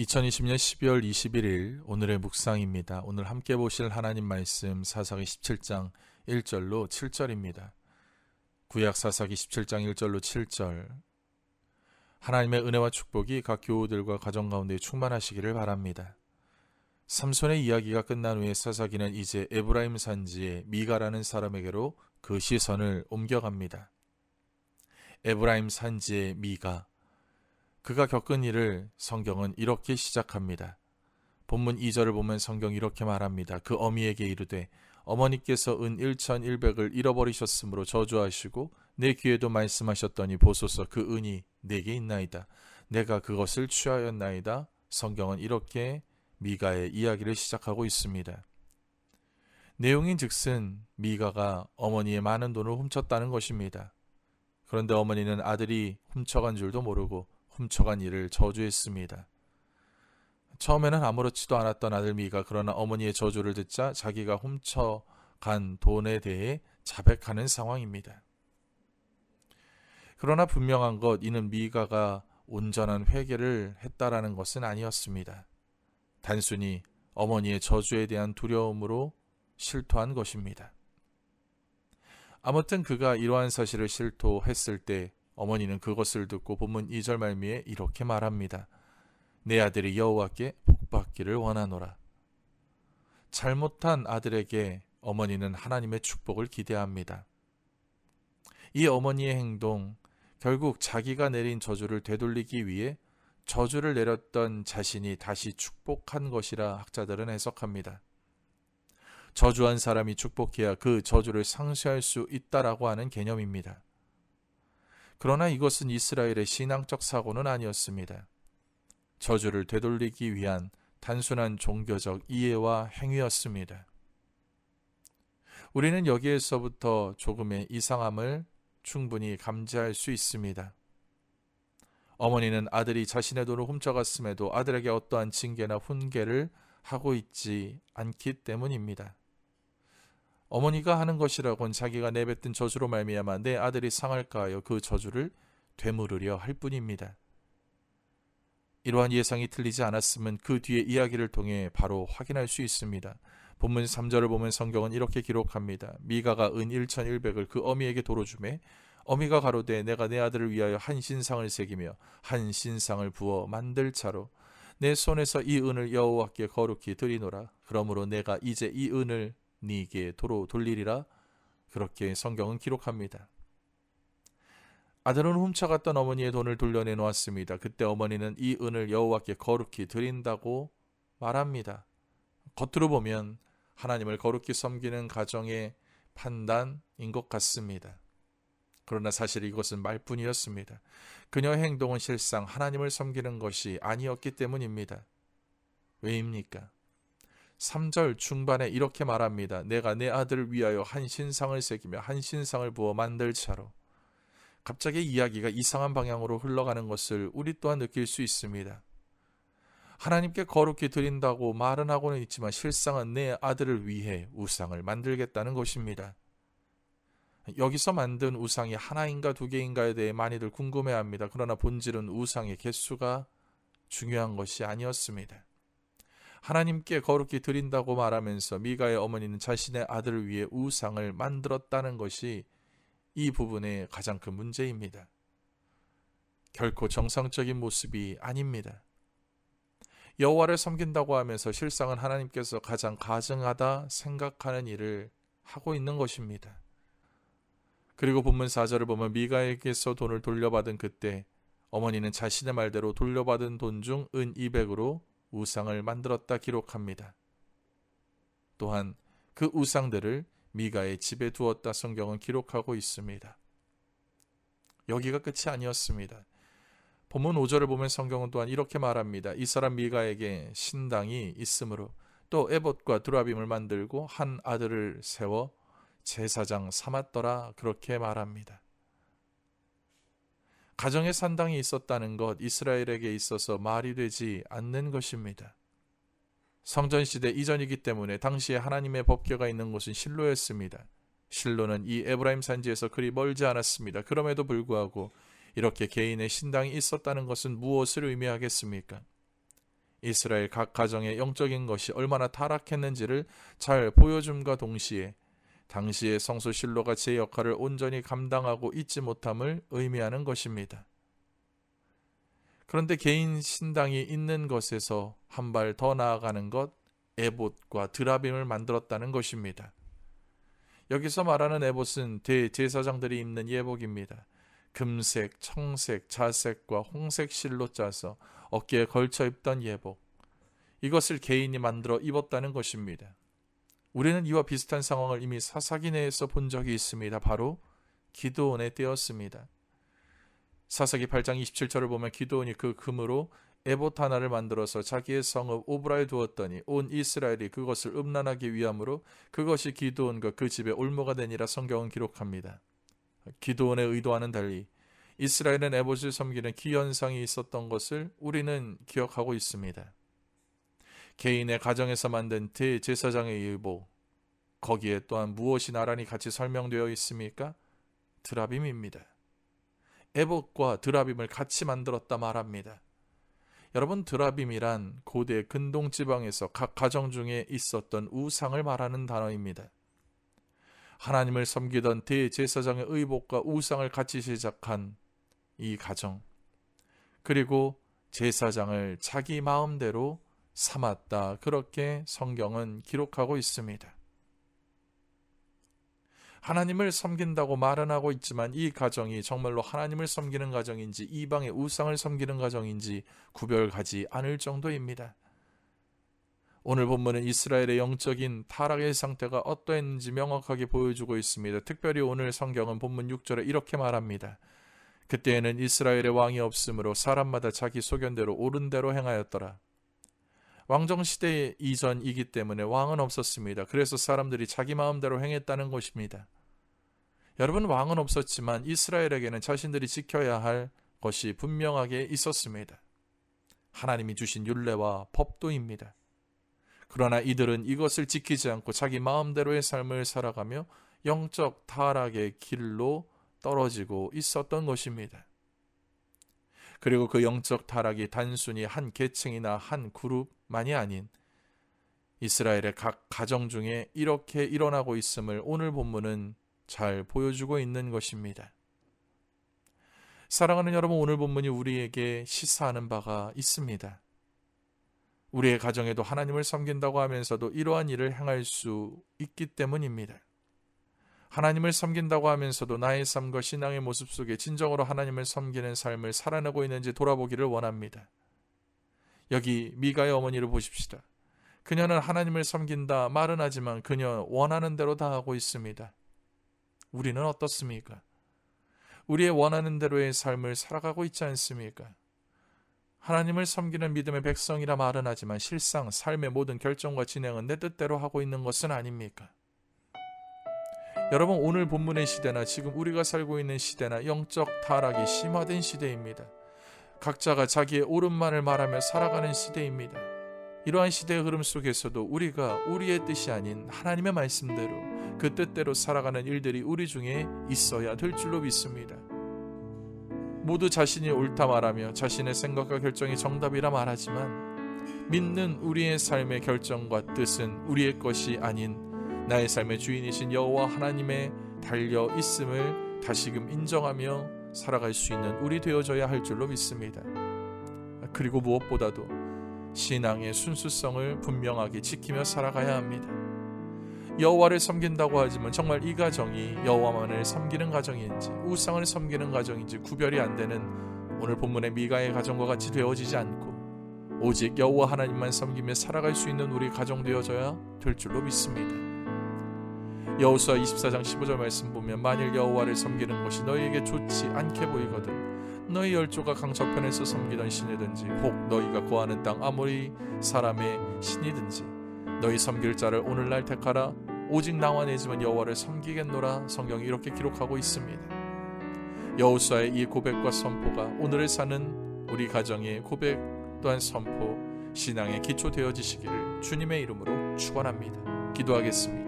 2020년 12월 21일 오늘의 묵상입니다. 오늘 함께 보실 하나님 말씀 사사기 17장 1절로 7절입니다. 구약 사사기 17장 1절로 7절. 하나님의 은혜와 축복이 각 교우들과 가정 가운데 충만하시기를 바랍니다. 삼손의 이야기가 끝난 후에 사사기는 이제 에브라임 산지의 미가라는 사람에게로 그 시선을 옮겨갑니다. 에브라임 산지의 미가. 그가 겪은 일을 성경은 이렇게 시작합니다. 본문 2절을 보면 성경이 이렇게 말합니다. 그 어미에게 이르되 어머니께서 은 1,100을 잃어버리셨으므로 저주하시고 내 귀에도 말씀하셨더니 보소서 그 은이 내게 있나이다. 내가 그것을 취하였나이다. 성경은 이렇게 미가의 이야기를 시작하고 있습니다. 내용인 즉슨 미가가 어머니의 많은 돈을 훔쳤다는 것입니다. 그런데 어머니는 아들이 훔쳐간 줄도 모르고 훔쳐간 일을 저주했습니다. 처음에는 아무렇지도 않았던 아들 미가 그러나 어머니의 저주를 듣자 자기가 훔쳐간 돈에 대해 자백하는 상황입니다. 그러나 분명한 것 이는 미가가 온전한 회개를 했다라는 것은 아니었습니다. 단순히 어머니의 저주에 대한 두려움으로 실토한 것입니다. 아무튼 그가 이러한 사실을 실토했을 때 어머니는 그것을 듣고 본문 2절 말미에 이렇게 말합니다. 내 아들이 여호와께 복받기를 원하노라. 잘못한 아들에게 어머니는 하나님의 축복을 기대합니다. 이 어머니의 행동, 결국 자기가 내린 저주를 되돌리기 위해 저주를 내렸던 자신이 다시 축복한 것이라 학자들은 해석합니다. 저주한 사람이 축복해야 그 저주를 상쇄할 수 있다라고 하는 개념입니다. 그러나 이것은 이스라엘의 신앙적 사고는 아니었습니다. 저주를 되돌리기 위한 단순한 종교적 이해와 행위였습니다. 우리는 여기에서부터 조금의 이상함을 충분히 감지할 수 있습니다. 어머니는 아들이 자신의 돈을 훔쳐갔음에도 아들에게 어떠한 징계나 훈계를 하고 있지 않기 때문입니다. 어머니가 하는 것이라곤 자기가 내뱉은 저주로 말미암아 내 아들이 상할까 하여 그 저주를 되물으려 할 뿐입니다. 이러한 예상이 틀리지 않았으면 그 뒤의 이야기를 통해 바로 확인할 수 있습니다. 본문 3절을 보면 성경은 이렇게 기록합니다. 미가가 은 1,100을 그 어미에게 도로 주매 어미가 가로되 내가 내 아들을 위하여 한 신상을 새기며 한 신상을 부어 만들 차로 내 손에서 이 은을 여호와께 거룩히 드리노라. 그러므로 내가 이제 이 은을 네게 도로 돌리리라. 그렇게 성경은 기록합니다. 아들은 훔쳐갔던 어머니의 돈을 돌려내 놓았습니다. 그때 어머니는 이 은을 여호와께 거룩히 드린다고 말합니다. 겉으로 보면 하나님을 거룩히 섬기는 가정의 판단인 것 같습니다. 그러나 사실 이것은 말뿐이었습니다. 그녀의 행동은 실상 하나님을 섬기는 것이 아니었기 때문입니다. 왜입니까? 3절 중반에 이렇게 말합니다. 내가 내 아들을 위하여 한 신상을 새기며 한 신상을 부어 만들 차로. 갑자기 이야기가 이상한 방향으로 흘러가는 것을 우리 또한 느낄 수 있습니다. 하나님께 거룩히 드린다고 말은 하고는 있지만 실상은 내 아들을 위해 우상을 만들겠다는 것입니다. 여기서 만든 우상이 하나인가 두 개인가에 대해 많이들 궁금해합니다. 그러나 본질은 우상의 개수가 중요한 것이 아니었습니다. 하나님께 거룩히 드린다고 말하면서 미가의 어머니는 자신의 아들을 위해 우상을 만들었다는 것이 이 부분의 가장 큰 문제입니다. 결코 정상적인 모습이 아닙니다. 여호와를 섬긴다고 하면서 실상은 하나님께서 가장 가증하다 생각하는 일을 하고 있는 것입니다. 그리고 본문 4절을 보면 미가에게서 돈을 돌려받은 그때 어머니는 자신의 말대로 돌려받은 돈 중 은 200으로 우상을 만들었다 기록합니다. 또한 그 우상들을 미가의 집에 두었다 성경은 기록하고 있습니다. 여기가 끝이 아니었습니다. 본문 5절을 보면 성경은 또한 이렇게 말합니다. 이 사람 미가에게 신당이 있으므로 또 에봇과 드라빔을 만들고 한 아들을 세워 제사장 삼았더라. 그렇게 말합니다. 가정에 산당이 있었다는 것, 이스라엘에게 있어서 말이 되지 않는 것입니다. 성전시대 이전이기 때문에 당시에 하나님의 법궤가 있는 곳은 실로였습니다. 실로는 이 에브라임 산지에서 그리 멀지 않았습니다. 그럼에도 불구하고 이렇게 개인의 신당이 있었다는 것은 무엇을 의미하겠습니까? 이스라엘 각 가정의 영적인 것이 얼마나 타락했는지를 잘 보여줌과 동시에 당시의 성소 실로가 제 역할을 온전히 감당하고 있지 못함을 의미하는 것입니다. 그런데 개인 신당이 있는 것에서 한 발 더 나아가는 것, 에봇과 드라빔을 만들었다는 것입니다. 여기서 말하는 에봇은 대제사장들이 입는 예복입니다. 금색, 청색, 자색과 홍색 실로 짜서 어깨에 걸쳐 입던 예복. 이것을 개인이 만들어 입었다는 것입니다. 우리는 이와 비슷한 상황을 이미 사사기 내에서 본 적이 있습니다. 바로 기드온의 때였습니다. 사사기 8장 27절을 보면 기드온이 그 금으로 에봇 하나를 만들어서 자기의 성읍 오브라에 두었더니 온 이스라엘이 그것을 음란하기 위함으로 그것이 기드온과 그 집의 올무가 되니라 성경은 기록합니다. 기드온의 의도와는 달리 이스라엘은 에봇을 섬기는 기현상이 있었던 것을 우리는 기억하고 있습니다. 개인의 가정에서 만든 대제사장의 일복, 거기에 또한 무엇이 나란히 같이 설명되어 있습니까? 드라빔입니다. 에봇과 드라빔을 같이 만들었다 말합니다. 여러분, 드라빔이란 고대 근동지방에서 각 가정 중에 있었던 우상을 말하는 단어입니다. 하나님을 섬기던 대제사장의 의복과 우상을 같이 제작한 이 가정, 그리고 제사장을 자기 마음대로 삼았다, 그렇게 성경은 기록하고 있습니다. 하나님을 섬긴다고 말은 하고 있지만 이 가정이 정말로 하나님을 섬기는 가정인지 이방의 우상을 섬기는 가정인지 구별가지 않을 정도입니다. 오늘 본문은 이스라엘의 영적인 타락의 상태가 어떠했는지 명확하게 보여주고 있습니다. 특별히 오늘 성경은 본문 6절에 이렇게 말합니다. 그때에는 이스라엘의 왕이 없으므로 사람마다 자기 소견대로 옳은 대로 행하였더라. 왕정시대 이전이기 때문에 왕은 없었습니다. 그래서 사람들이 자기 마음대로 행했다는 것입니다. 여러분, 왕은 없었지만 이스라엘에게는 자신들이 지켜야 할 것이 분명하게 있었습니다. 하나님이 주신 율례와 법도입니다. 그러나 이들은 이것을 지키지 않고 자기 마음대로의 삶을 살아가며 영적 타락의 길로 떨어지고 있었던 것입니다. 그리고 그 영적 타락이 단순히 한 계층이나 한 그룹만이 아닌 이스라엘의 각 가정 중에 이렇게 일어나고 있음을 오늘 본문은 잘 보여주고 있는 것입니다. 사랑하는 여러분, 오늘 본문이 우리에게 시사하는 바가 있습니다. 우리의 가정에도 하나님을 섬긴다고 하면서도 이러한 일을 행할 수 있기 때문입니다. 하나님을 섬긴다고 하면서도 나의 삶과 신앙의 모습 속에 진정으로 하나님을 섬기는 삶을 살아내고 있는지 돌아보기를 원합니다. 여기 미가의 어머니를 보십시다. 그녀는 하나님을 섬긴다 말은 하지만 그녀 원하는 대로 다 하고 있습니다. 우리는 어떻습니까? 우리의 원하는 대로의 삶을 살아가고 있지 않습니까? 하나님을 섬기는 믿음의 백성이라 말은 하지만 실상 삶의 모든 결정과 진행은 내 뜻대로 하고 있는 것은 아닙니까? 여러분, 오늘 본문의 시대나 지금 우리가 살고 있는 시대나 영적 타락이 심화된 시대입니다. 각자가 자기의 옳은만을 말하며 살아가는 시대입니다. 이러한 시대의 흐름 속에서도 우리가 우리의 뜻이 아닌 하나님의 말씀대로 그 뜻대로 살아가는 일들이 우리 중에 있어야 될 줄로 믿습니다. 모두 자신이 옳다 말하며 자신의 생각과 결정이 정답이라 말하지만 믿는 우리의 삶의 결정과 뜻은 우리의 것이 아닌 나의 삶의 주인이신 여호와 하나님에 달려 있음을 다시금 인정하며 살아갈 수 있는 우리 되어져야 할 줄로 믿습니다. 그리고 무엇보다도 신앙의 순수성을 분명하게 지키며 살아가야 합니다. 여호와를 섬긴다고 하지만 정말 이 가정이 여호와만을 섬기는 가정인지 우상을 섬기는 가정인지 구별이 안 되는 오늘 본문의 미가의 가정과 같이 되어지지 않고 오직 여호와 하나님만 섬기며 살아갈 수 있는 우리 가정 되어져야 될 줄로 믿습니다. 여호수아 24장 15절 말씀 보면 만일 여호와를 섬기는 것이 너희에게 좋지 않게 보이거든 너희 열조가 강 저편에서 섬기던 신이든지 혹 너희가 거하는 땅 아모리 사람의 신이든지 너희 섬길 자를 오늘날 택하라 오직 나와 내 집은 여호와를 섬기겠노라. 성경이 이렇게 기록하고 있습니다. 여호수아의 이 고백과 선포가 오늘을 사는 우리 가정의 고백 또한 선포 신앙의 기초 되어지시기를 주님의 이름으로 축원합니다. 기도하겠습니다.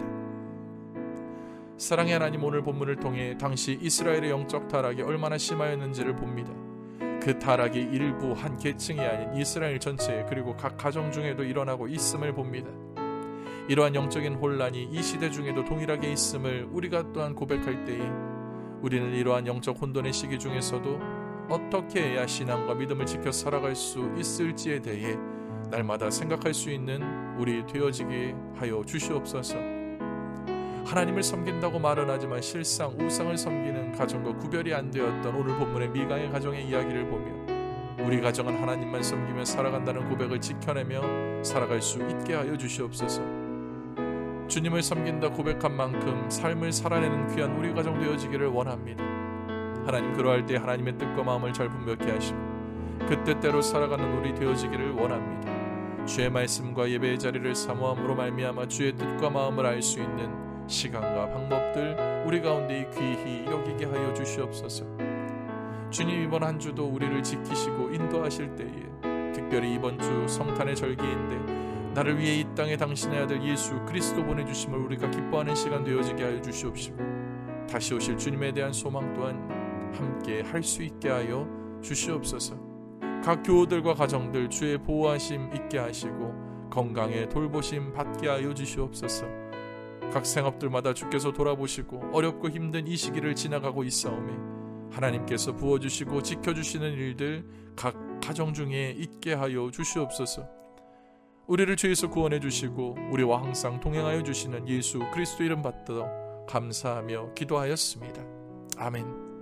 사랑의 하나님, 오늘 본문을 통해 당시 이스라엘의 영적 타락이 얼마나 심하였는지를 봅니다. 그 타락이 일부 한 계층이 아닌 이스라엘 전체에 그리고 각 가정 중에도 일어나고 있음을 봅니다. 이러한 영적인 혼란이 이 시대 중에도 동일하게 있음을 우리가 또한 고백할 때에 우리는 이러한 영적 혼돈의 시기 중에서도 어떻게 해야 신앙과 믿음을 지켜 살아갈 수 있을지에 대해 날마다 생각할 수 있는 우리 되어지게 하여 주시옵소서. 하나님을 섬긴다고 말은 하지만 실상 우상을 섬기는 가정과 구별이 안 되었던 오늘 본문의 미가의 가정의 이야기를 보며 우리 가정은 하나님만 섬기며 살아간다는 고백을 지켜내며 살아갈 수 있게 하여 주시옵소서. 주님을 섬긴다 고백한 만큼 삶을 살아내는 귀한 우리 가정 되어지기를 원합니다. 하나님, 그러할 때 하나님의 뜻과 마음을 잘 분별케 하시고 그 뜻대로 살아가는 우리 되어지기를 원합니다. 주의 말씀과 예배의 자리를 사모함으로 말미암아 주의 뜻과 마음을 알 수 있는 시간과 방법들 우리 가운데 귀히 여기게 하여 주시옵소서. 주님, 이번 한 주도 우리를 지키시고 인도하실 때에 특별히 이번 주 성탄의 절기인데 나를 위해 이 땅에 당신의 아들 예수 그리스도 보내주심을 우리가 기뻐하는 시간 되어지게 하여 주시옵시고 다시 오실 주님에 대한 소망 또한 함께 할 수 있게 하여 주시옵소서. 각 교우들과 가정들 주의 보호하심 있게 하시고 건강에 돌보심 받게 하여 주시옵소서. 각 생업들마다 주께서 돌아보시고 어렵고 힘든 이 시기를 지나가고 있사오매 하나님께서 부어주시고 지켜주시는 일들 각 가정 중에 있게 하여 주시옵소서. 우리를 죄에서 구원해 주시고 우리와 항상 동행하여 주시는 예수 그리스도 이름 받들어 감사하며 기도하였습니다. 아멘.